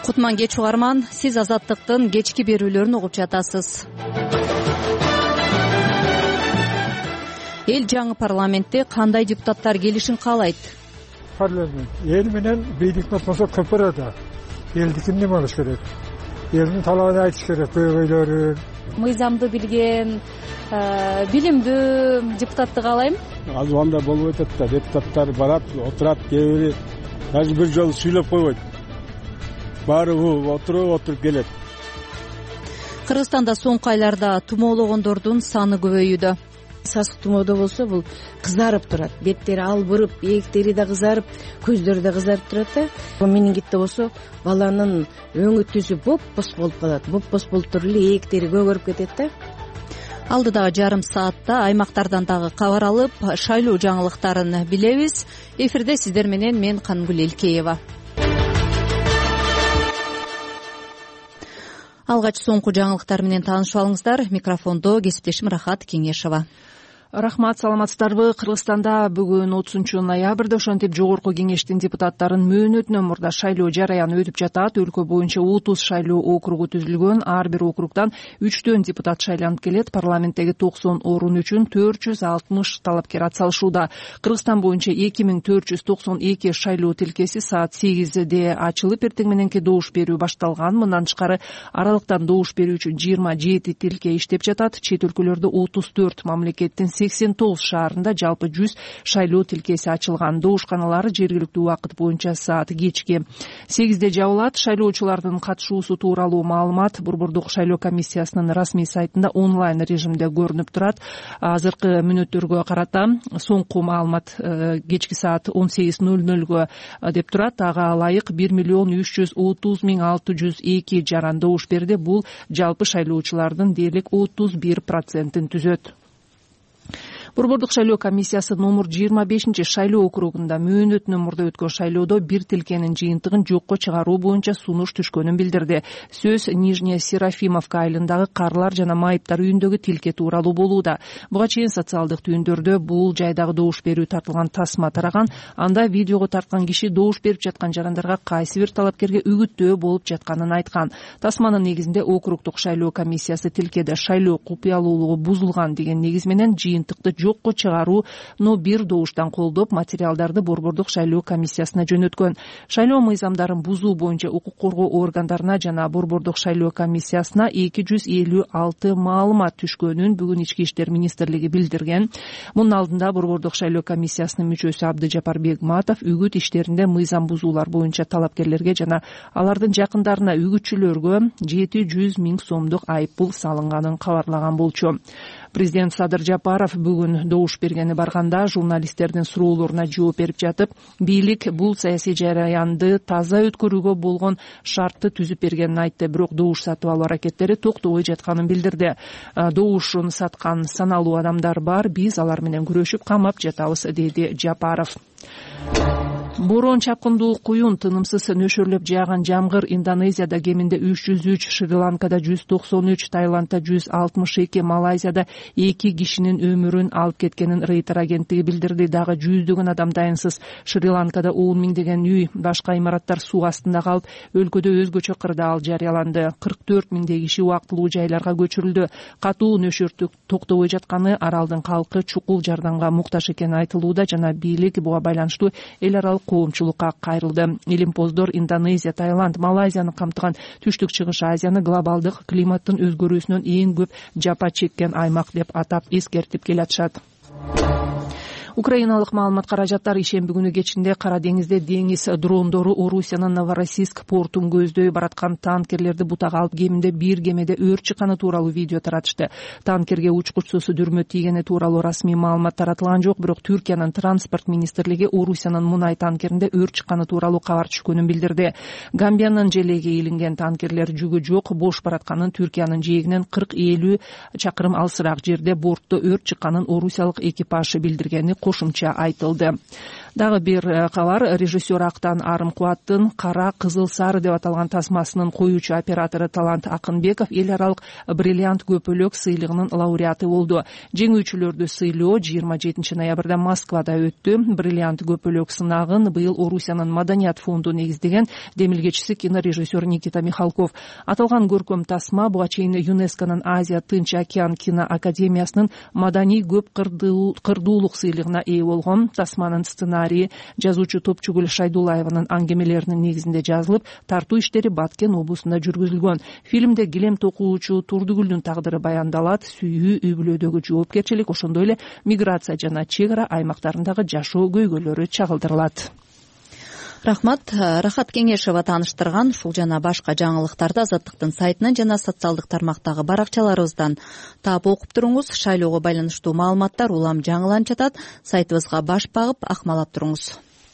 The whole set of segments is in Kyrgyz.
Кутман кеч угарман, сиз Азаттыктын кечки берүүлөрүн угуп жатасыз. Эл жаңы парламентте кандай депутаттар келишин каалайт? Парламент эл менен бийликтин ортосунда көпүрө да. Элдикин неме болуш керек? Элдин талабын айтыш керек, көйгөйлөрүн. Мыйзамды билген, билимдүү депутатты каалайм. Аз анда болуп атат да, депутаттар барат, отурат, кээ бири даже бир жолу сүйлөп койбойт. Баары отуруп келет. Кыргызстанда соңку айларда тумоологондордун саны көбөйүүдө. Сасык тумоодо болсо бул кызарып турат, беттери албырып, ээктери да кызарып, көздөрү да кызарып турат да. Менингитте болсо баланын өңү түзү боп-боз болуп калат. Боп-боз болуп туруп эле ээктери көгөрүп кетет да. Алдыдагы жарым саатта аймактардан дагы кабар алып, шайлоо жаңылыктарын билебиз. Эфирде сиздер менен мен Кангүл Элкеева. Алгач соңку жаңылыктар менен таанышып алыңыздар. Микрофондо кесиптешим Рахат Кеңешова. Рахмат, саламатсыздарбы? Кыргызстанда бүгүн 30 ноябрда ошентип жогорку кеңештин депутаттарын мөөнөтүнөн мурда шайлоо жараяны өтүп жатат. Өлкө боюнча 30 шайлоо округу түзүлгөн. Ар бир округдан 3төн депутат шайланып келет. Парламенттеги 90 орун үчүн 460 талапкер ат салышууда. Кыргызстан боюнча 2492 шайлоо тилкеси саат 8де ачылып, эртең мененки добуш берүү башталган. Мындан тышкары аралыктан добуш берүү үчүн 27 тилке иштеп жатат. Чет өлкөлөрдө 34 мамлекеттин 89 шаарында жалпы 100 шайлоо тилкеси ачылган. Добушканалар жергиликтүү убакыт боюнча саат кечки 8де жабылат. Шайлоочулардын катышуусу тууралуу маалымат Борбордук шайлоо комиссиясынын расмий сайтында онлайн режимде көрүнүп турат. Азыркы мүнөттөргө карата соңку маалымат кечки саат 18:00 деп турат. Ага ылайык 1,330,602 жаран добуш берди. Бул жалпы шайлоочулардын дээрлик 31%-ин түзөт. Борбордук шайлоо комиссиясы номер 25 шайлоо округунда мөөнөтүнөн мурда өткөн шайлоодо бир тилкенин жыйынтыгын жокко чыгаруу боюнча сунуш түшкөнүн билдирди. Сөз Нижняя Серафимовка айылындагы Карлар жана Майыптар үйүндөгү тилке тууралуу болууда. Буга чейин социалдык түйүндөрдө бул жайдагы добуш берүү тартылган тасма тараган. Анда видеого тарткан киши добуш берип жаткан жарандарга кайсы бир талапкерге үгүттөө болуп жатканын айткан. Тасманын негизинде округдук шайлоо комиссиясы тилкеде шайлоо купуялуулугу бузулган деген негиз менен жыйынтыкты жокко чыгарууну бир добуштан колдоп, материалдарды Борбордук шайлоо комиссиясына жөнөткөн. Шайлоо мыйзамдарын бузуу боюнча укук коргоо органдарына жана Борбордук шайлоо комиссиясына 256 маалымат түшкөнүн бүгүн Ички иштер министрлиги билдирген. Мунун алдында Борбордук шайлоо комиссиясынын мүчөсү Абдыжапар Бегматов үгүт иштеринде мыйзам бузуулар боюнча талапкерлерге жана алардын жакындарына үгүтчүлөргө 700 000 сомдук айыппул салынганын кабарлаган болчу. Президент Садыр Жапаров бүгүн добуш бергени барганда журналисттердин суроолоруна жооп берип жатып, бийлик бул саясий жараянды таза өткөрүүгө болгон шартты түзүп бергенин айтты. Бирок добуш сатып алуу аракеттери токтобой жатканын билдирди. Добушун саткан саналуу адамдар бар, биз алар менен күрөшүп камап жатабыз, деди Жапаров. Борон чапкындуу куюн тынымсыз нөшөрлөп жааган жамгыр Индонезияда кеминде 303, Шри-Ланкада 193, Таиландда 162, Малайзияда 2 кишинин өмүрүн алып кеткенин Рейтер агенттиги билдирди. Дагы жүздөгөн адам дайынсыз. Шри-Ланкада 10 миңдеген үй, башка имараттар суу астында калып, өлкөдө өзгөчө кырдаал жарыяланды. 44 миңдей киши убактылуу жайларга көчүрүлдү. Катуу нөшөрлүк токтобой жатканы, аралдын калкы чукул жардамга муктаж экени айтылууда жана бийлик буга байланыштуу эл аралык коомчулукка кайрылды. Илимпоздор Индонезия, Таиланд, Малайзияны камтыган Түштүк Чыгыш Азияны глобалдык климаттын өзгөрүүсүнөн эң көп жапа чеккен аймак деп атап эскертип келатышат. Украиналык маалымат каражаттар ишемби күнү кечинде Кара деңизде деңиз дрондору Орусиянын Новороссийск портун көздөй бараткан танкерлерди бутага алып, кеминде бир кемеде өрт чыкканы тууралуу видео таратышты. Танкерге учкучсуз дүрмө тийгени тууралуу расмий маалымат таратылган жок, бирок Түркиянын транспорт министрлиги Орусиянын мунай танкеринде өрт чыкканы тууралуу кабар түшкөнүн билдирди. Гамбиянын желеге илинген танкерлер жүгү жок, бош баратканын, Түркиянын жээгинен 40-50 чакырым алысыраак жерде бортто өрт чыкканын орусиялык экипаж билдиргени кошумча айтылды. Дагы бир кабар, режиссер Актан Арымкубаттын Кара, Кызыл, Сары деп аталган тасмасынын коюучу оператору Талант Акынбеков эл аралык бриллиант көпөлөк сыйлыгынын лауреаты болду. Жеңүүчүлөрдү сыйлоо 27 ноябрда Москвада өттү. Бриллиант көпөлөк сынагын быйыл Орусиянын Маданият фонду негиздеген демилгечиси кинорежиссер Никита Михалков. Аталган көркөм тасма буга чейин ЮНЕСКОнун Азия Тынч океан киноакадемиясынын маданий көп кырдуулук сыйлыгына ээ болгон. Тасманын сценарийи жазуучу Топчугүл Шайдулаеванын аңгемелеринин негизинде жазылып, тартуу иштери Баткен облусунда жүргүзүлгөн. Фильмде килем токуучу Турдугүлдүн тагдыры баяндалат, сүйүү, үй бүлөдөгү жоопкерчилик, ошондой эле миграция жана чек ара аймактарындагы жашоо көйгөйлөрү чагылдырылат. Рахмат. Рахат Кеңешова тааныштырган ушул жана башка жаңылыктарды Азаттыктын сайтынан жана социалдык тармактагы баракчаларыбыздан таап окуп туруңуз. Шайлоого байланыштуу маалыматтар улам жаңыланып жатат. Сайтыбызга баш багып акмалап туруңуз.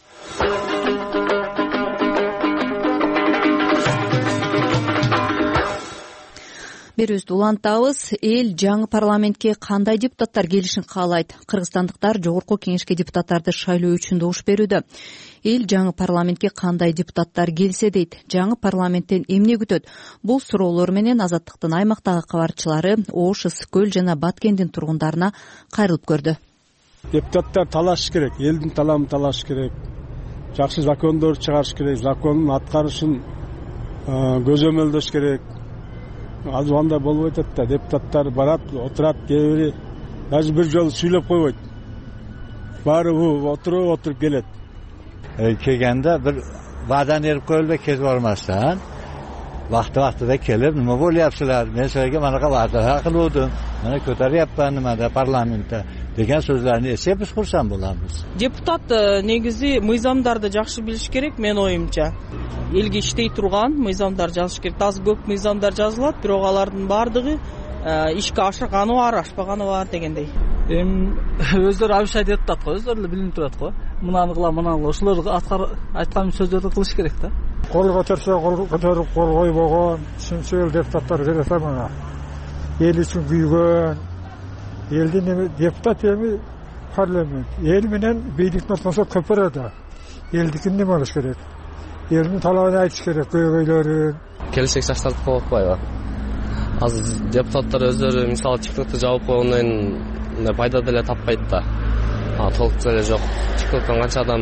Берүүбүздү улантабыз. Эл жаңы парламентке кандай депутаттар келишин каалайт? Кыргызстандыктар жогорку кеңешке депутаттарды шайлоо үчүн добуш берүүдө. Эл жаңы парламентке кандай депутаттар келсе дейт? Жаңы парламенттен эмне күтөт? Бул суроолор менен Азаттыктын аймактагы кабарчылары Ош, Ысык-Көл жана Баткендин тургундарына кайрылып көрдү. Депутаттар талаш керек, элдин таламын талаш керек. Жакшы закондор чыгарыш керек, закондун аткарышын көзөмөлдөш керек. Аз анда болбойт да, депутаттар барат, отурат, кээ бири даже бир жолу сүйлөп койбойт. Баары отуруп келет. Келгенде bir va'da berib qo'yilib ketib bormasdan vaqti-vaqtida kelib nima bo'lyapsizlar, men sizlarga manaqa va'dalar qiluvdim, mana ko'taryapman nimada parlamentda degan so'zlarni eshitib biz xursand bo'lamiz. Депутат негизи мыйзамдарды жакшы билиш керек, мен оюмча. Элге иштей турган мыйзамдар жазыш керек. Аз көп мыйзамдар жазылат, бирок алардын баардыгы ишке ашырганы бар, ашпаганы бар дегендей. Өздөрү абишай депутат го, өздөрү эле билинип турат го. Мынаны кылам, ошолор айткан сөздөрдү кылыш керек да. Кол көтөрсө кол көтөрүп, кол койбогон чынчыл депутаттар келет мына. Эл үчүн күйгөн, элдин депутат эми парламент. Эл менен бийликтин ортосунда көпүрө да. Элдикин неме болуш керек? Элдин талабын айтыш керек, көйгөйлөрүн. Келешек жаштарды коюп атпайбы? Азыр депутаттар өздөрү мисалы TikTok'та жабып койгондон пайда деле таппайт да. Толук деле жок. TikTok'тан канча адам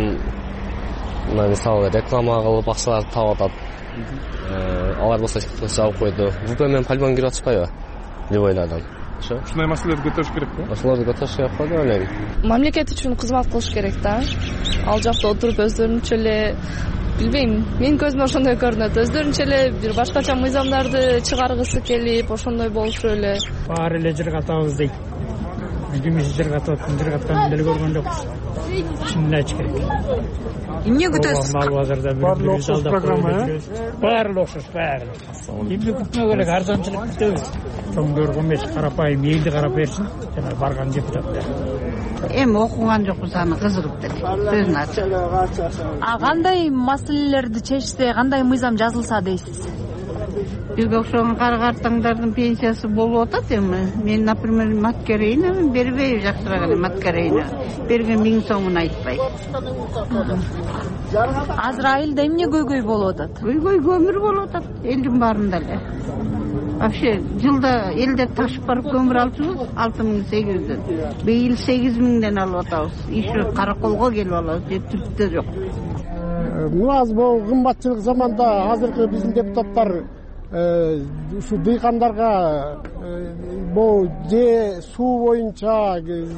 мисалы реклама кылып акчаларды таап атат. Алар болсо TikTok'та жабып койду. ВП менен полигон кирип атышпайбы? Любойлардан. Ушундай маселелерди көтөрүш керек да. Ошолорду көтөрүш керек го деп ойлойм. Мамлекет үчүн кызмат кылыш керек да. Ал жакта отуруп өздөрүнчө эле билбейм, мен көзүмө ошондой көрүнөт. Өздөрүнчө эле бир башкача мыйзамдарды чыгаргысы келип, ошондой болушу эле. Баары эле жыргатабыз дейт. Биздин жыргатып, жыргатканын деле көргөн жокпуз. Чынын айтыш керек. Эмне күтөсүз? Мал базарда бир залда программа, баары окшош, баары. Эмне күтмө керек, арзанчылык күтөбүз. Чоңдорго эмес, карапайым элди карап берсин, жана барган депутаттар. Эми окуган жокпуз, аны кызыгып деле. Сөзүн ачып. Кандай маселелерди чечсе, кандай мыйзам жазылса дейсиз? Бизге окшогон кара-картаңдардын пенсиясы болуп атат эми. Мен, например, маткерейна бербейм, жакшыраак эле маткерейна. Берген 1000 сомун айтпайт. Азыр айылда эмне көйгөй болуп атат? Көйгөй көмүр болуп атат, элдин баарында эле. Вообще жылда элде ташып барып көмүр алчубуз 6800дөн. Быйыл 8000ден алып атабыз. Еще караколго келип алабыз, жетиптүү жок. Аз бул кымбатчылык заманда азыркы биздин депутаттар ушу дыйкандарга бул же суу боюнча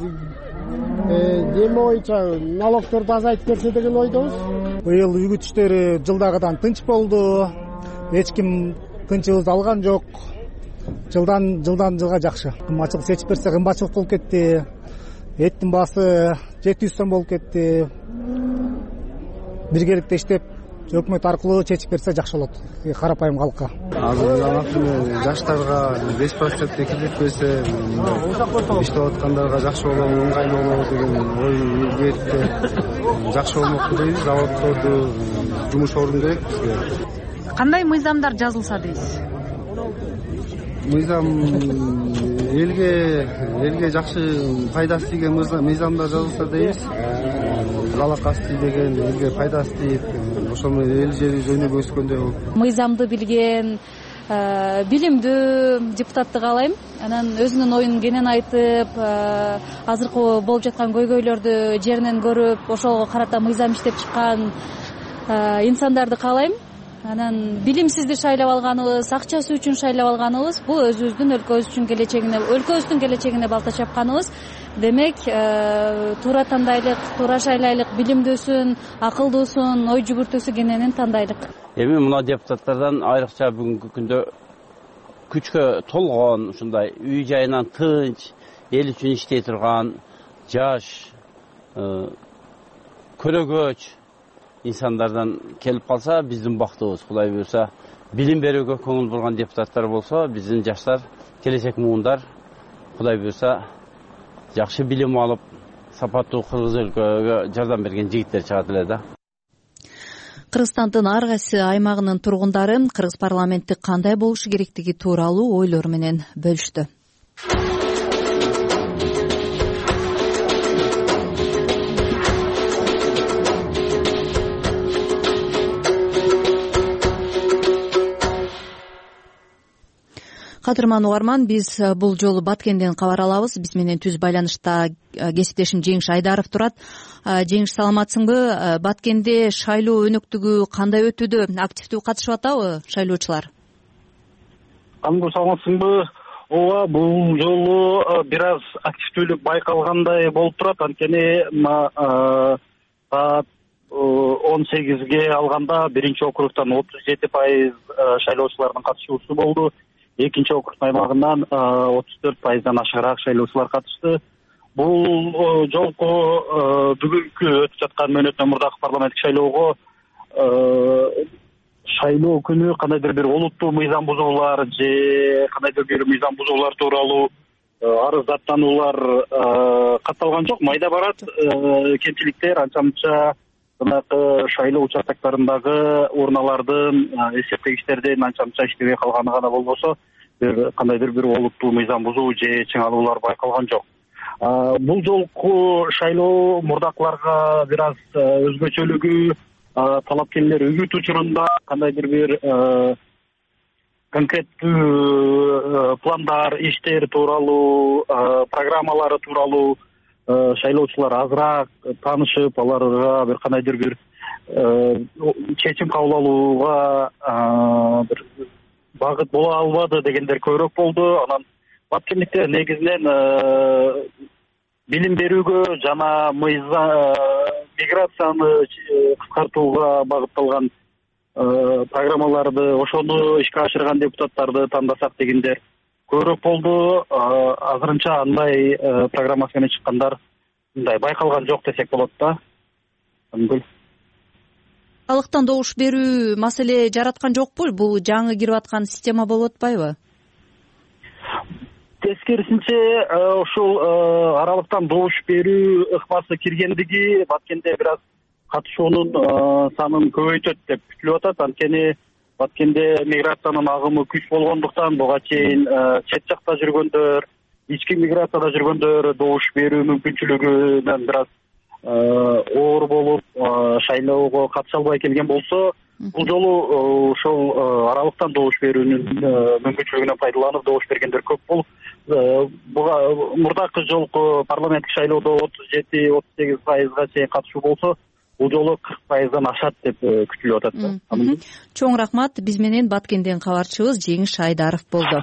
эме боюнча налогторду азайтып берсе деген ойдобуз. Быйыл үгүт иштери жылдагыдан тынч болду. Эч ким кынчыбызды алган жок. Жылдан жылга жакшы. Кымбатчылык чечип берсе кымбатчылык болуп кетти. Эттин баасы 700 сом болуп кетти. Биргеликте иштеп өкмөт аркылуу чечип берсе жакшы болот карапайым калкка. Азыр жаштарга 5% кредит берсе, иштеп аткандарга жакшы болот, ыңгайлуу болот деген ой берди. Жакшы болмок дейбиз, заводдорду жумуш орун керек бизге. Кандай мыйзамдар жазылса дейсиз? Мыйзам элге жакшы пайдасы тийген мыйзамдар жазылса дейбиз. Жалакасы тийбеген, элге пайдасы тийип, ошону эл жери жөнүгө өскөндөй болуп. Мыйзамды билген, билимдүү депутатты каалайм. Анан өзүнүн оюн кенен айтып, азыркы болуп жаткан көйгөйлөрдү жеринен көрүп, ошого карата мыйзам иштеп чыккан инсандарды каалайм. Анан билимсизди шайлап алганыбыз, акчасы үчүн шайлап алганыбыз бул өзүбүздүн өлкөбүздүн келечегине балта чапканыбыз. Демек, туура тандайлык, туура шайлайлык, билимдүүсүн, акылдуусун, ой жүгүртүүсү кененин тандайлык. Эми мына депутаттардан айрыкча бүгүнкү күндө күчкө толгон, ушундай үй жайынан тынч, эл үчүн иштей турган, жаш, көрөгөч инсандардан келип калса биздин бактыбыз. Кудай буюрса, билим берүүгө көңүл бурган депутаттар болсо, биздин жаштар, келечек муундар, Кудай буюрса, жакшы билим алып, сапаттуу кыргыз өлкөгө жардам берген жигиттер чыгат эле да. Кыргызстандын ар кайсы аймагынын тургундары кыргыз парламенти кандай болушу керектиги тууралуу ойлору менен бөлүштү. Кадырман угарман, биз бул жолу Баткенден кабар алабыз. Биз менен түз байланышта кесиптешим Жеңиш Айдаров турат. Жеңиш, саламатсыңбы? Баткенде шайлоо өнөктүгү кандай өтүүдө? Активдүү катышып атабы шайлоочулар? Кандуу, саламатсыңбы? Ооба, бул жолу бир аз активдүүлүк байкалгандай болуп турат. Анткени саат 18ге алганда биринчи округтан 37% шайлоочулардын катышуусу болду. Экинчи округ аймагынан 34%дан ашыгыраак шайлоочулар катышты. Бул жолку бүгүнкү өтүп жаткан мөөнөттөн мурдагы парламенттик шайлоого шайлоо күнү кандайдыр бир олуттуу мыйзам бузуулар же кандайдыр бир мыйзам бузуулар тууралуу арыздаттануулар катталган жок. Майда барат кемчиликтер анча мынча жанагы шайлоо участоктарындагы урналардын эсептегичтердин анча мынча иштебей калганы гана болбосо, бир кандайдыр бир олуттуу мыйзам бузуу же чыңалуулар байкалган жок. Бул жолку шайлоо мурдакыларга бир аз өзгөчөлүгү, талапкерлер үгүт учурунда кандайдыр бир конкреттүү пландар, иштер тууралуу, программалары тууралуу шайлоочулар азыраак таанышып, аларга бир кандайдыр бир чечим кабыл алууга бир багыт боло албады дегендер көбүрөөк болду. Анан Баткендиктер негизинен билим берүүгө жана миграцияны кыскартууга багытталган программаларды, ошону ишке ашырган депутаттарды тандасак дегендер көбүрөөк болду. Азырынча андай программасы менен чыккандар мындай байкалган жок десек болот да. Халыктан добуш берүү маселе жараткан жокпу? Бул жаңы кирип аткан система болуп атпайбы? Тескерисинче ушул аралыктан добуш берүү ыкмасы киргендиги Баткенде бир аз катышуунун санын көбөйтөт деп күтүлүп атат. Анткени Баткенде миграциянын агымы күч болгондуктан буга чейин чет жакта жүргөндөр, ички миграцияда жүргөндөр добуш берүү мүмкүнчүлүгүнөн бир аз оор болуп шайлоого катыша албай келген болсо, бул жолу ошол аралыктан добуш берүүнүн мүмкүнчүлүгүнөн пайдаланып добуш бергендер көп болуп, буга мурдакы жолку парламенттик шайлоодо 37-38%га чейин катышуу болсо, бул жолу 40%дан ашат деп күтүлүп атат. Чоң рахмат. Биз менен Баткенден кабарчыбыз Жеңиш Айдаров болду.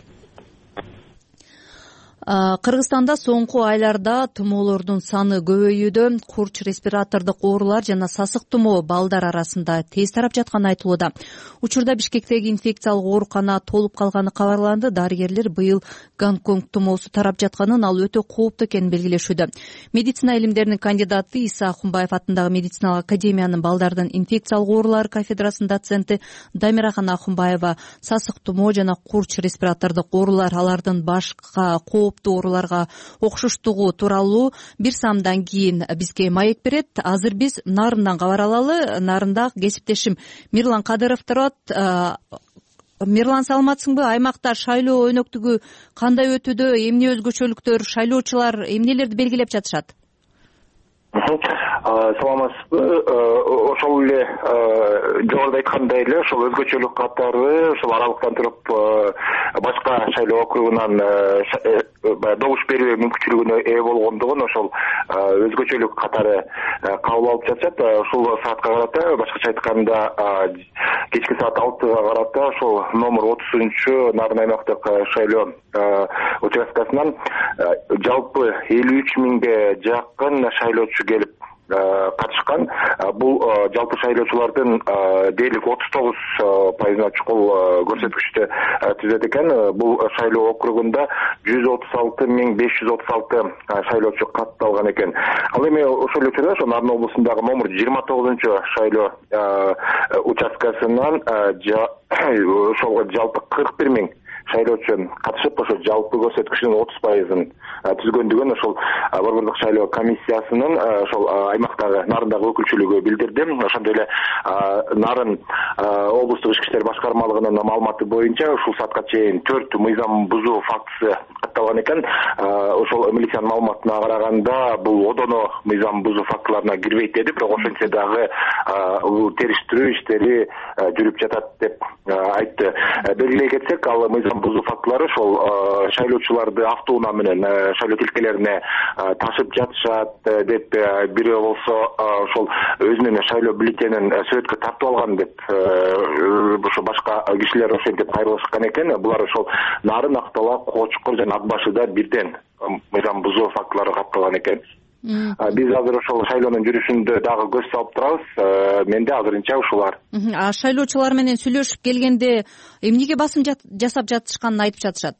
Кыргызстанда соңку айларда тумоолордун саны көбөйүүдө, курч, респиратордук оорулар жана сасык тумоо балдар арасында тез тарап жатканы айтылууда. Учурда Бишкектеги инфекциялык оорукана толуп калганы кабарланды. Дарыгерлер быйыл Гонконг тумоосу тарап жатканын, ал өтө кооптуу экенин белгилешүүдө. Медицина илимдеринин кандидаты Иса Ахунбаев атындагы медициналык академиянын балдардын инфекциялык оорулар кафедрасынын доценти Дамирахан Ахунбаева сасык тумоо жана курч, респиратордук оорулар алардын башка ооруларга окшоштугу тууралуу бир самдан кийин бизге маек берет. Азыр биз Нарындан кабар алалы. Нарында кесиптешим Мирлан Кадыров турат. Мирлан, саламатсыңбы? Аймакта шайлоо өнөктүгү кандай өтүүдө, эмне өзгөчөлүктөр, шайлоочулар эмнелерди белгилеп жатышат? Саламатсызбы. Ошол эле жогоруда айткандай эле ошол өзгөчөлүк катары ошол аралыктан туруп башка шайлоо округунан добуш берүү мүмкүнчүлүгүнө ээ болгондугун ошол өзгөчөлүк катары кабыл алып жатышат. Ушул саатка карата, башкача айтканда кечки саат 6-га карата ошол номер 30 Нарын аймактык шайлоо участкасынан жалпы 53 миңге жакын шайлоочу келип катышкан. Бул жалпы шайлоочулардын дээрлик 39%-на чукул көрсөткүчтү түзөт экен. Бул шайлоо округунда 136.536 шайлоочу катталган экен. Ал эми ошол эле учурда ошо Нарын облусундагы номер 29 шайлоо участкасынан ошолго жалпы 41 миң шайлоочу катышып, ошо жалпы көрсөткүчүнүн 30%-ын түзгөндүгүн ошол борбордук шайлоо комиссиясынын ошол аймактагы Нарындагы өкүлчүлүгү билдирди. Ошондой эле Нарын облустук ички иштер башкармалыгынын маалыматы боюнча ушул саатка чейин 4 мыйзам бузуу фактысы катталган экен. Ошол милициянын маалыматына караганда бул одоно мыйзам бузуу фактыларына кирбейт деди, бирок ошентсе дагы териштирүү иштери жүрүп жатат деп айтты. Белгилей кетсек, ал мыйзам бузуу фактылары ошол шайлоочуларды автоунаа менен шайлоо тилкелерине ташып жатышат деп, бирөө болсо ошол өзүнүн шайлоо бюллетенин сүрөткө тартып алган деп ошо башка кишилер ошентип кайрылышкан экен. Булар ошол Нарын, Актала, Коо Чукур жана Ат башыда бирден мыйзам бузуу фактылары катталган экен. Биз азыр ошол шайлоонун жүрүшүндө дагы көз салып турабыз. Менде азырынча ушулар. Шайлоочулар менен сүйлөшүп келгенде эмнеге басым жасап жатышканын айтып жатышат?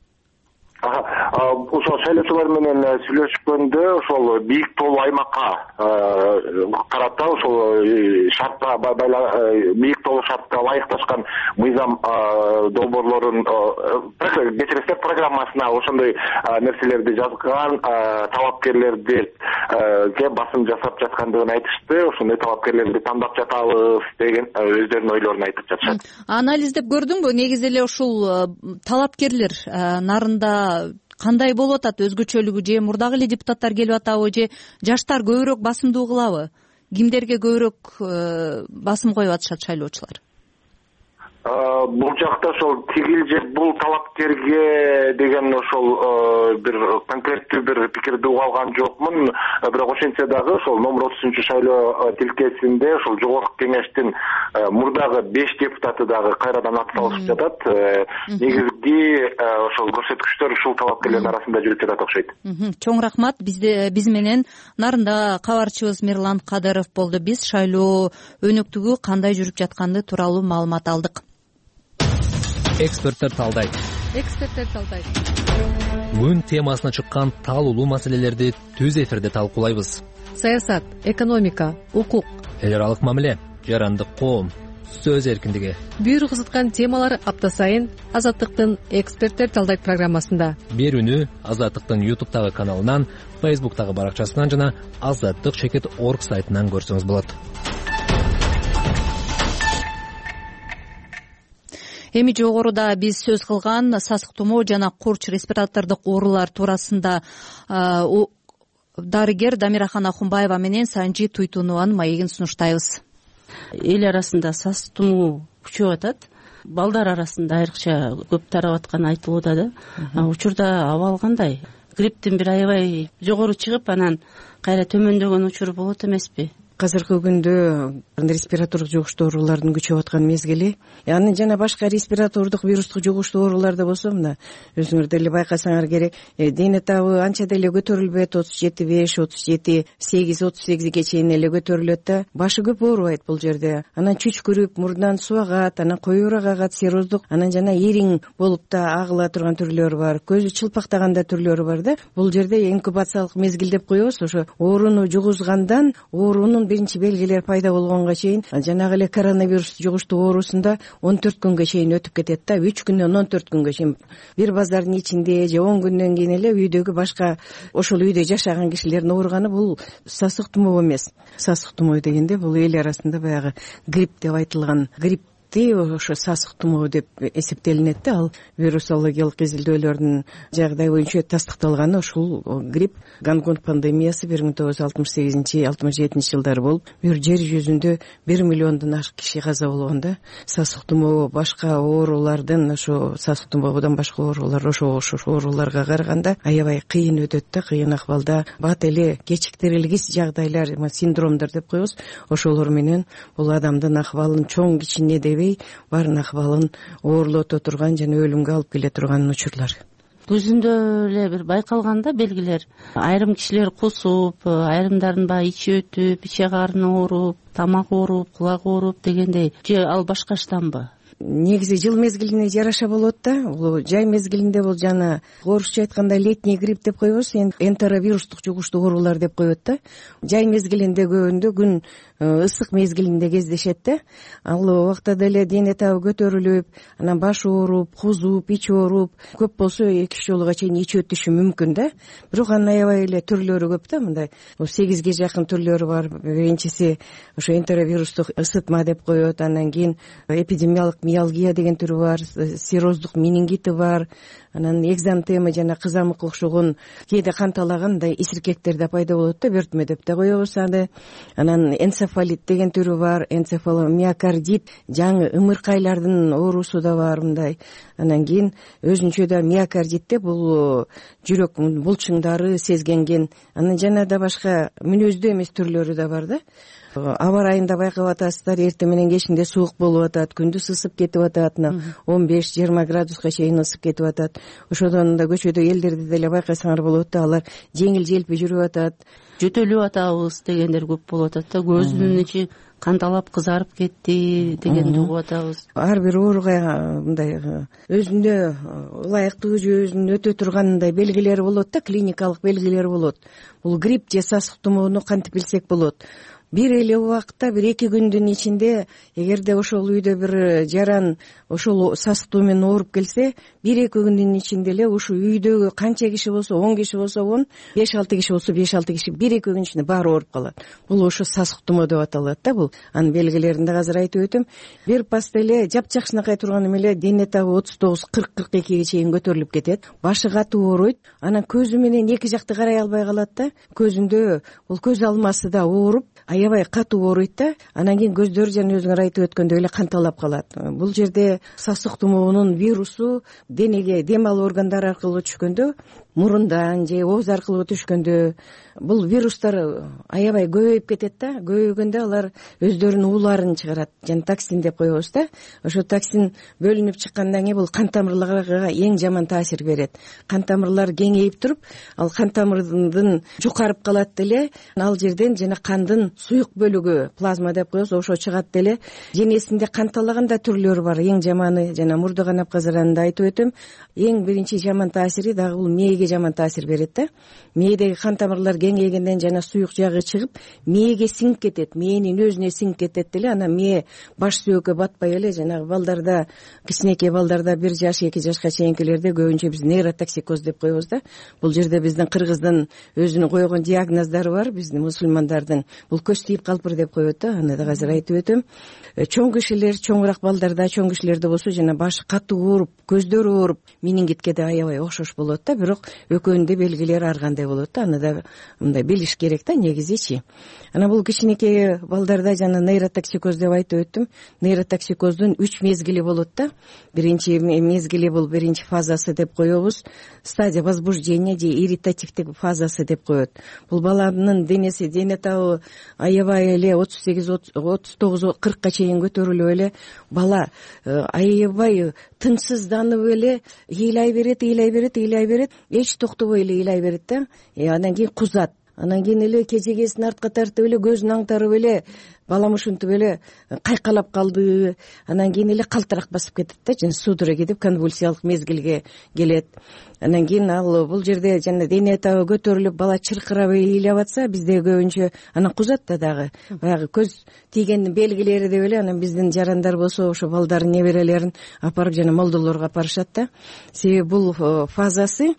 Ошол шайлоочулар менен сүйлөшкөндө ошол бийик тоолуу аймакка карата ошол шартка бийик тоолуу шартка ылайыкташкан мыйзам долбоорлорун кечиресиздер программасына ошондой нерселерди жазган талапкерлерди басым жасап жаткандыгын айтышты. Ошондой талапкерлерди тандап жатабыз деген өздөрүнүн ойлорун айтып жатышат. Анализдеп көрдүңбү? Негизи эле ушул талапкерлер Нарында кандай болуп атат? Өзгөчөлүгү же мурдагы эле депутаттар келип атабы, же жаштар көбүрөөк басымдуу кылабы? Кимдерге көбүрөөк басым коюп атышат шайлоочулар? Бул жакта ошол тигил же бул талапкерге деген ошол бир конкреттүү бир пикирди уга алган жокмун. Бирок ошентсе дагы ошол номер 30 шайлоо тилкесинде ошол жогорку кеңештин мурдагы 5 депутаты дагы кайрадан ат салышып жатат. Негизги ошол көрсөткүчтөр ушул талапкерлердин арасында жүрүп жатат окшойт. Чоң рахмат. Биз менен Нарында кабарчыбыз Мирлан Кадыров болду. Биз шайлоо өнөктүгү кандай жүрүп жатканы тууралуу маалымат алдык. Эксперттер талдайт. Күн темасына чыккан таалуулуу маселелерди түз эфирде талкуулайбыз. Саясат, экономика, укук, эл аралык мамиле, жарандык коом, сөз эркиндиги. Бүйүр кызыткан темалар апта сайын Азаттыктын Эксперттер талдайт программасында. Берүүнү Азаттыктын YouTube'тагы каналынан, Facebook'тагы баракчасынан жана azattik.org сайтынан көрсөңүз болот. Эми жогоруда биз сөз кылган сасык тумоо жана курч респиратордук оорулар туурасында дарыгер Дамирахан Ахунбаева менен Санжи Туйтунованын маегин сунуштайбыз. Эл арасында сасык тумоо күчөп атат. Балдар арасында айрыкча көп тарап атканы айтылууда да. Учурда абал кандай? Грипптин бир аябай жогору чыгып, анан кайра төмөндөгөн учуру болот эмеспи? Азыркы күндө респиратордук жугуштуу оорулардын күчөп аткан мезгили. Анын жана башка респиратордук вирустук жугуштуу ооруларда болсо, мына өзүңөр деле байкасаңар керек, дене табы анча деле көтөрүлбөйт, 37,5, 38,8ге чейин эле көтөрүлөт да. Башы көп оорубайт бул жерде. Анан чүчкүрүп, мурдунан суу агат, анан коюураак агат, сироздук, анан жана ириң болуп да агыла турган түрлөрү бар, көзү чылпактаганда түрлөрү бар да. Бул жерде инкубациялык мезгил деп коебуз. Ошо ооруну жугузгандан оорунун биринчи белгилер пайда болгонго чейин, жанагы эле коронавирус жугуштуу оорусунда 14 күнгө чейин өтүп кетет да. 3 күндөн 14 күнгө чейин. Бир базардын ичинде же 10 күндөн кийин эле үйдөгү башка ошол үйдө жашаган кишилердин ооруганы бул сасык тумоо эмес. Сасык тумоо дегенде бул эл арасында баягы грипп деп айтылган грипп гриппти ошо сасык тумоо деп эсептелинет да. Ал вирусологиялык изилдөөлөрдүн жагдай боюнча тастыкталганы ушул грипп Гонконг пандемиясы 1968-67 жылдары болуп, жер жүзүндө 1 миллиондон ашык киши каза болгон да. Сасык тумоо башка оорулардын, ошо сасык тумоодон башка оорулар, ошо ооруларга караганда аябай кыйын өтөт да, кыйын акыбалда. Бат эле кечиктирилгис жагдайлар, синдромдор деп коебуз, ошолор менен бул адамдын акыбалын чоң кичине дебей баарын акыбалын оорлото турган жана өлүмгө алып келе турган учурлар. Көзүндө эле бир байкалганда белгилер. Айрым кишилер кусуп, айрымдардын баягы ичи өтүп, иче карны ооруп, тамак ооруп, кулак ооруп дегендей. Же ал башка штамбы? Негизи жыл мезгилине жараша болот да. Бул жай мезгилинде бул жана орусча айтканда летний грипп деп коебуз, энтеровирустук жугуштуу оорулар деп коет да. Жай мезгилинде көбүндө күн ысык мезгилинде кездешет да. Ал убакта деле дене табы көтөрүлүп, анан баш ооруп, кузуп, ич ооруп, көп болсо 2 жолуга чейин ич өтүшү мүмкүн да. Бирок анын аябай эле түрлөрү көп да. Мындай 8ге жакын түрлөрү бар. Биринчиси ошо энтеровирустук ысытма деп коет, анан кийин эпидемиялык миалгия деген түрү бар, сироздук менингити бар, анан экзантема жана кызамыкка окшогон кээде кан талагандай исиркектер да пайда болот да, бөртмө деп да коебуз аны. Анан энцефалит деген түрү бар, энцефаломиокардит, жаңы ымыркайлардын оорусу да бар мындай. Анан кийин өзүнчө да миокардитте бул жүрөк булчуңдары сезгенген, анан жана да башка мүнөздүү эмес түрлөрү да бар да. Аба ырайында байкап атасыздар, эртең менен кечинде суук болуп атат, күндүз ысып кетип атат, 15-20 градуска чейин ысып кетип атат. Ошодон да көчөдө элдерди деле байкасаңар болот да, алар жеңил желпи жүрүп атат, жөтөлүп атабыз дегендер көп болуп атат да. Көзүнүн ичи канталап кызарып кетти дегенди угуп атабыз. Ар бир ооруга мындай өзүндө ылайыктуу же өзүн өтө тургандай белгилери болот да, клиникалык белгилери болот. Бул грипп же сасык тумоону кантип билсек болот? Бир эле убакытта, 1-2 күндүн ичинде, эгерде ошол үйдө бир жаран ошол сасык туу менен ооруп келсе, 1-2 күндүн ичинде эле ушу үйдөгү канча киши болсо, 10 киши болсо 10, 5-6 киши болсо 5-6 киши 1-2 күн ичинде баары ооруп калат. Бул ошо сасык тумоо деп аталат да бул. Анын белгилерин да азыр айтып өтөм. Бир паста эле жапжакшынакай турганы менен дене табы 39-40-42ге чейин көтөрүлүп кетет. Башы катуу ооруйт. Анан көзү менен эки жакты карай албай калат да. Көзүндө бул көз алмасы да ооруп, аябай катуу ооруйт да. Анан кийин көздөр жана өзүңөр айтып өткөндөй эле канталап калат. Бул жерде сасык тумоонун вирусу денеге дем алуу органдары аркылуу түшкөндө, мурундан же ооз аркылуу түшкөндө бул вирустар аябай көбөйүп кетет да. Көбөйгөндө алар өздөрүнүн ууларын чыгарат, жана токсин деп коебуз да. Ошо токсин бөлүнүп чыккандан кийин бул кан тамырларга эң жаман таасир берет. Кан тамырлар кеңейип туруп, ал кан тамырдын жукарып калат деле, ал жерден жана кандын суюк бөлүгү, плазма деп коебуз, ошо чыгат деле. Денесинде кан талаган да түрлөрү бар. Эң жаманы жана мурда канап казыранында айтып өтөм. Эң биринчи жаман таасири дагы бул мээге жаман таасир берет да. Мээдеги кан тамырлар кеңейгенден жана суюк жагы чыгып, мээге сиңип кетет, мээнин өзүнө сиңип кетет деле. Анан мээ баш сөөккө батпай эле жанагы балдарда, кичинекей балдарда 1 жаш 2 жашка чейинкилерде көбүнчө биз нейротоксикоз деп коебуз да. Бул жерде биздин кыргыздын өзүнүн койгон диагноздору бар, биздин мусулмандардын. Бул көз тийип калпыр деп коет да. Аны да азыр айтып өтөм. Чоң кишилер, чоңураак балдарда, чоң кишилерде болсо жана башы катуу ооруп, көздөрү ооруп, менингитке да аябай окшош болот да. Бирок экөөнүн да белгилери ар кандай болот да. Аны да мындай билиш керек да негизичи. Анан бул кичинекей балдарда жана нейротоксикоз деп айтып өттүм. Нейротоксикоздун 3 мезгили болот да. Биринчи мезгили бул биринчи фазасы деп коебуз. Стадия возбуждения же ирритативдик фазасы деп коет. Бул баланын денеси, дене табы аябай эле 38-39-40ка чейин көтөрүлүп эле, бала аябай тынчсызданып эле ыйлай берет, эч токтобой эле ыйлай берет да. Анан кийин кузат. Анан кийин эле кежегесин артка тартып эле, көзүн аңтарып эле, балам ушинтип эле кайкалап калды. Анан кийин эле калтырак басып кетет да, жана судорога деп конвульсиялык мезгилге келет. Анан кийин ал бул жерде жана дене табы көтөрүлүп, бала чыркырап ыйлап атса, бизде көбүнчө анан кузат да дагы. Баягы көз тийгендин белгилери деп эле, анан биздин жарандар болсо ошо балдарын, неберелерин апарып жана молдолорго апарышат да. Себеби бул фазасы,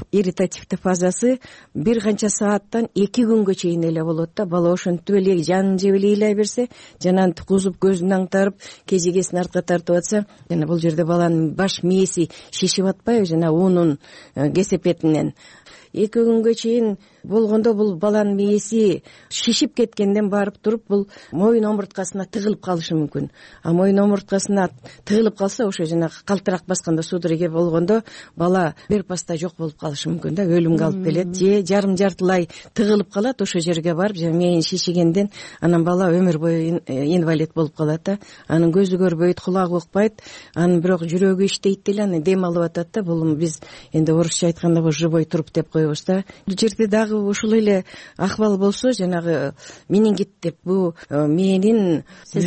ирритативдик фазасы 1 канча сааттан 2 күнгө чейин эле болот да. Бала ошентип эле жан жеп эле ыйлай берсе, жана кузуп көзүн аңтарып кежегесин артка тартып атса, жана бул жерде баланын баш мээси шишип атпайбы, жана унун кесепетинен. 2 күнгө чейин болгондо бул баланын мээси шишип кеткенден барып туруп бул моюн омурткасына тыгылып калышы мүмкүн. А моюн омурткасына тыгылып калса, ошо жанагы калтырак басканда судорога болгондо бала бир паста жок болуп калышы мүмкүн да, өлүмгө алып келет же жарым жартылай тыгылып калат ошо жерге барып, жана мээни шишигенден анан бала өмүр бою инвалид болуп калат да. Анын көзү көрбөйт, кулагы укпайт, анын бирок жүрөгү иштейт деле, анан дем алып атат да. Бул биз энди орусча айтканда бул живой труп деп коебуз да. Бул жерде дагы ушул эле акыбал болсо, жанагы менингит деп, бул мээнин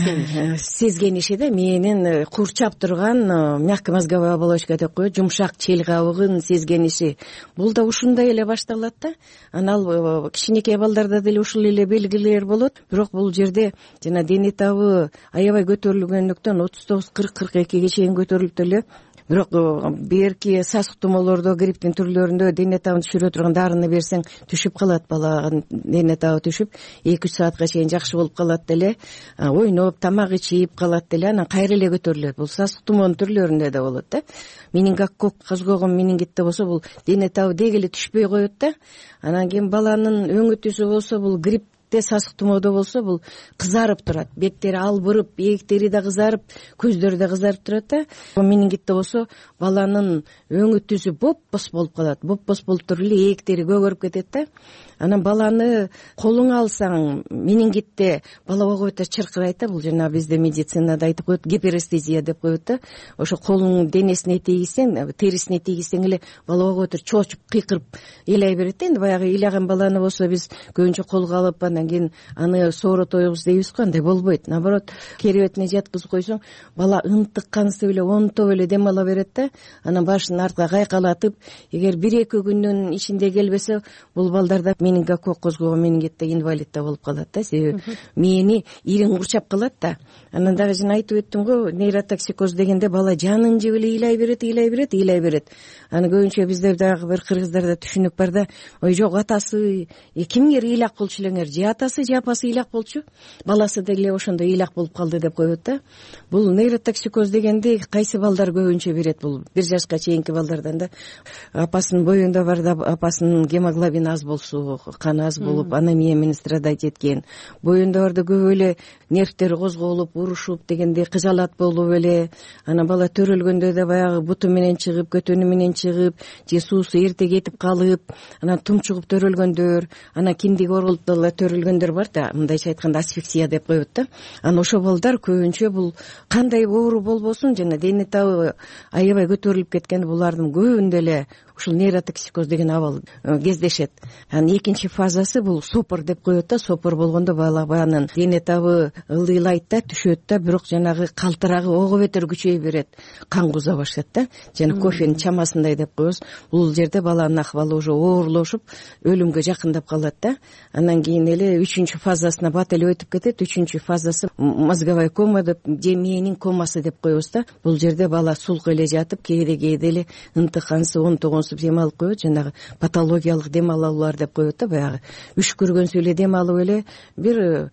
сезгениши да, мээнин курчап турган мягкомозговая оболочка деп коет, жумшак чел кабыгын сезгениши. Бул да ушундай эле башталат да. Анан кичинекей балдарда деле ушул эле белгилер болот. Бирок бул жерде жана дене табы аябай көтөрүлгөндүктөн 39-40-42ге чейин көтөрүлүп эле. Бирок берки сасык тумоолордо, грипптин түрлөрүндө дене табын түшүрө турган дарыны берсең түшүп калат, баланын дене табы түшүп 2-3 саатка чейин жакшы болуп калат деле, ойноп, тамак ичип калат деле, анан кайра эле көтөрүлөт. Бул сасык тумоонун түрлөрүндө да болот да. Менингококк козгогон менингитте болсо бул дене табы деги эле түшпөй коет да. Анан кийин баланын өңү түсү болсо, бул грипп сасык тумоодо болсо бул кызарып турат, беттери албырып, ээктери да кызарып, көздөрү да кызарып турат да. Менингитте болсо баланын өңү түсү боп-боз болуп калат, боп-боз болуп туруп эле ээктери көгөрүп кетет да. Анан баланы колуңа алсаң, менингитте бала койгойто чыркырайт да. Бул жана бизде медицинада айтып коет, гиперестезия деп коет да. Ошо колуңдун денесине тийгизсең, терисине тийгизсең эле бала койгойто чоочуп, кыйкырып ыйлай берет да. Энди баягы ыйлаган баланы болсо биз көбүнчө колго алып, анан кийин аны сооротойбуз дейбиз го, андай болбойт. Наоборот, керебетине жаткызып койсоң, бала ынтык кансып эле, онтоп эле дем ала берет да. Анан башын артка кайкалатып, эгер 1-2 күндүн ичинде келбесе, бул балдарда менингококк козгогон менингитте инвалид да болуп калат да. Себеби мээни ириң курчап калат да. Анан дагы жана айтып өттүм го, нейротоксикоз дегенде бала жанын жеп эле ыйлай берет. Аны көбүнчө бизде дагы бир кыргыздарда түшүнүк бар да. Ой жок, атасы кимдир ыйлак болчу элеңер, же атасы же апасы ыйлак болчу, баласы деле ошондой ыйлак болуп калды деп коет да. Бул нейротоксикоз дегенде кайсы балдар көбүнчө берет? Бул 1 жашка чейинки балдардан да. Апасынын боюнда бар да, апасынын гемоглобин аз болсо, каны аз болуп, анемия менен страдать эткен. Боюнда барда көп эле нервтери козголуп, урушуп дегенде кыжалат болуп эле, анан бала төрөлгөндө да баягы буту менен чыгып, көтөнү менен чыгып, же суусу эрте кетип калып, анан тумчугуп төрөлгөндөр, анан киндиги орулуп дагы төрөлгөндөр бар да, мындайча айтканда асфиксия деп коет да. Анан ошо балдар көбүнчө бул кандай оору болбосун, жана дене табы аябай көтөрүлүп кеткен, булардын көбүндө эле ушул нейротоксикоз деген абал кездешет. Анан экинчи фазасы бул сопор деп коет да. Сопор болгондо баланын дене табы ылдыйлайт да, түшөт да, бирок жанагы калтырагы ого бетер күчөй берет, кан куза баштайт да. Жана кофенин чамасындай деп коебуз. Бул жерде баланын акыбалы уже оорлошуп, өлүмгө жакындап калат да. Анан кийин эле 3-чү фазасына бат эле өтүп кетет. 3-чү фазасы мозговая кома деп, же мээнин комасы деп коебуз да. Бул жерде бала сулк эле жатып, кээде эле ынтыкансып, онтогонсуп дем алып коет, жанагы патологиялык дем алуулар деп коет да. Баягы үшкүргөнсү эле дем алып эле бир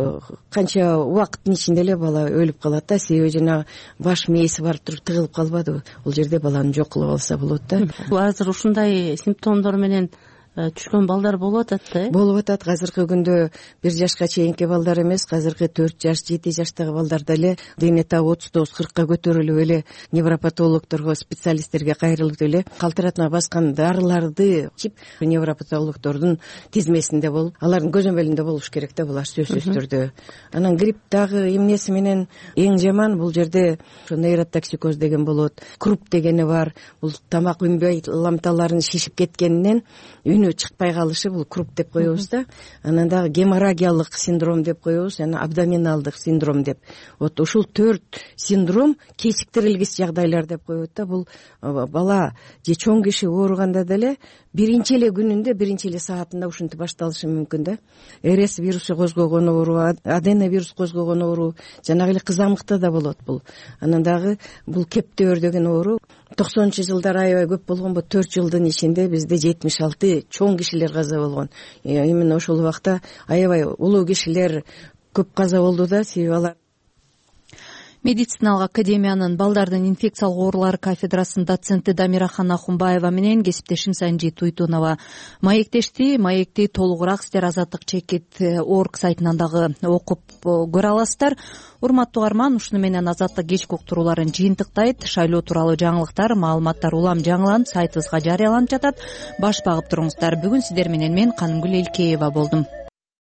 канча убакыттын ичинде эле бала өлүп калат да. Себеби жанагы баш мээси барып туруп тыгылып калбадыбы. Бул жерде баланы жок кылып алса болот да. Азыр ушундай симптомдор менен түшкөн балдар болуп атат да? Болуп атат. Азыркы күндө 1 жашка чейинки балдар эмес, азыркы 4 жаш, 7 жаштагы балдарда эле дене табы 39-40ка көтөрүлүп эле невропатологдорго, специалисттерге кайрылып эле калтыратма баскан дарыларды ичип, невропатологдордун тизмесинде болуп, алардын көзөмөлүндө болуш керек да, булар сөзсүз түрдө. Анан грипп дагы эмнеси менен эң жаман, бул жерде ошо нейротоксикоз деген болот. Круп дегени бар. Бул тамак үнбөй ламталарын шишип кеткенинен үнү чыкпай калышы, бул круп деп коебуз да. Анан дагы геморрагиялык синдром деп коебуз, жана абдоминалдык синдром деп. Вот ушул 4 синдром кечиктирилгис жагдайлар деп коет да. Бул бала же чоң киши ооруганда деле биринчи эле күнүндө, биринчи эле саатында ушинтип башталышы мүмкүн да. РС вирусу козгогон оору, аденовирус козгогон оору, жанагы эле кызамыкта да болот бул. Анан дагы бул кептөөр деген оору 90-жылдар аябай көп болгон. Бу 4 жылдын ичинде бизде 76 чоң кишилер каза болгон. Именно ошол убакта аябай улуу кишилер көп каза болду да, себеби алар медициналык академиянын балдардын инфекциялык оорулар кафедрасынын доценти Дамирахан Ахунбаева менен кесиптешим Санжи Туйтунова маекти толугураак сиздер Азаттык чекит орг сайтынан дагы окуп көрө аласыздар. Урматтуу угарман, ушуну менен Азаттык кечки уктурууларын жыйынтыктайт. Шайлоо тууралуу жаңылыктар, маалыматтар улам жаңыланып, сайтыбызга жарыяланып жатат. Баш багып туруңуздар. Бүгүн сиздер менен мен Канымгүл Элкеева болдум.